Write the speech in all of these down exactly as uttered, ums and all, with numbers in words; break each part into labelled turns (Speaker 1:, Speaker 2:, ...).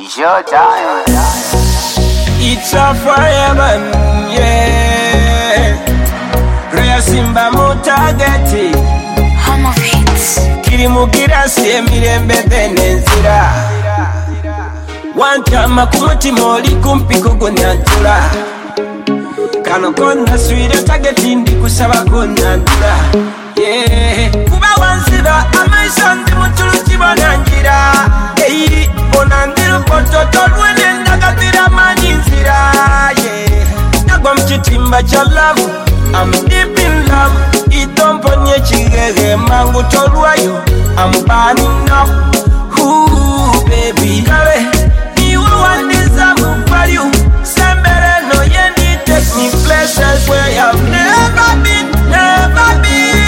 Speaker 1: It's your time.
Speaker 2: It's a fireman, yeah. Rare Simba mutagati.
Speaker 3: Home of hits.
Speaker 2: Kirimugira siye mirembe benezira. Wantama kumutima oli kumpi kugunyantula. Kano konna swire tageti ndi kusaba kunyantula. Yeah. Kuba wanziba amaiso ndi mutulu kibonangira. Hey, onandiru pototo lwene ndagatira manyinzira. Yeah. Nagwa mchitimba cha love, I'm deep in love. Itomponye chigege mangu tolwayo, I'm burning up. Ooh, baby, kale niwe wandiza mupalyu. Sembere no yendi take me places where I've never been, never been.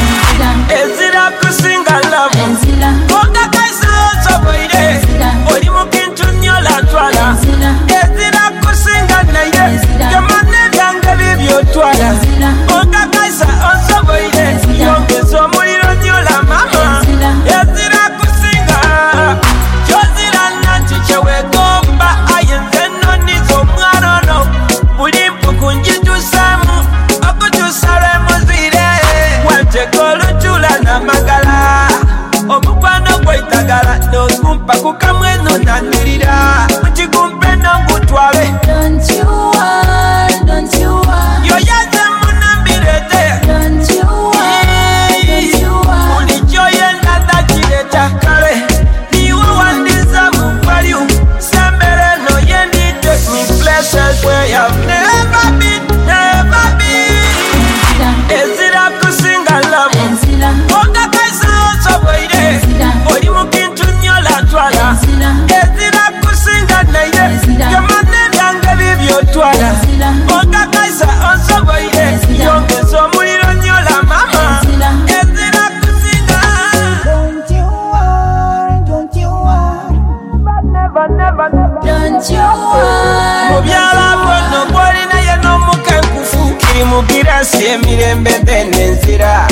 Speaker 2: Ezira kusinga love, konga kaisa oso boire. Oli mukintu nyola twala. Ezira kusinga na ye, kamane byange bibyo twala. Konga kaisa oso boire. Yongezo muliro nyola mama. Ezira kusinga, chozira nanti chewe gomba. Ayenze no nizo mwarono. Bulimpu kunjitu samu, okutu sare muzire. Wante kolu chula na magala. Omukwano gwaitagala nokumpa kukamweno nanirira. Muchikumpe nongutwale.
Speaker 3: Don't you worry, don't you worry.
Speaker 2: Yo yaze munambirete.
Speaker 3: Don't you worry, don't you worry.
Speaker 2: Ulichoye nanda chileta kale. Niwe wandiza mupalyu. Sembere no yendi take me places where I've never been, never been. Ezira kusinga love. Konga kaisa oso boire. Oli mukintu nyola twala. Ezira kusinga na ye, kamane byange bibyo twala. Konga kaisa oso boire. Yongezo muliro nyola mama. Ezira kusinga.
Speaker 4: Don't you worry, don't you worry.
Speaker 2: Never, never, never.
Speaker 3: Don't you worry.
Speaker 2: Mubyala bono bwoli naye n'omukenkufu. Kirimugira siye mirembe benezira.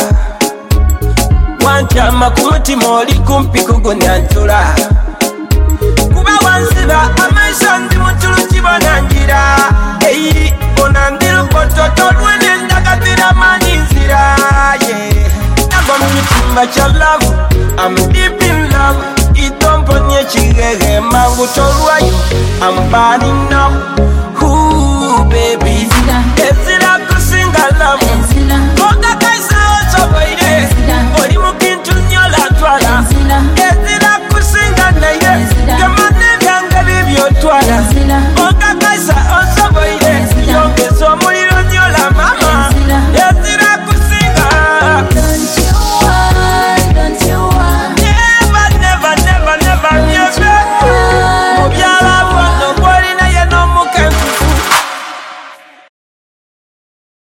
Speaker 2: Wantama kumutima oli kumpi kugunyantula. Kuba wanziba amaiso ndi mutulu kibonangira. Hey, onandiru pototo lwene ndagatira manyinzira. Yeah. Nagwa mukitimba cha love, I'm deep in love. Itomponye chigege mangu tolwayo, I'm burning up.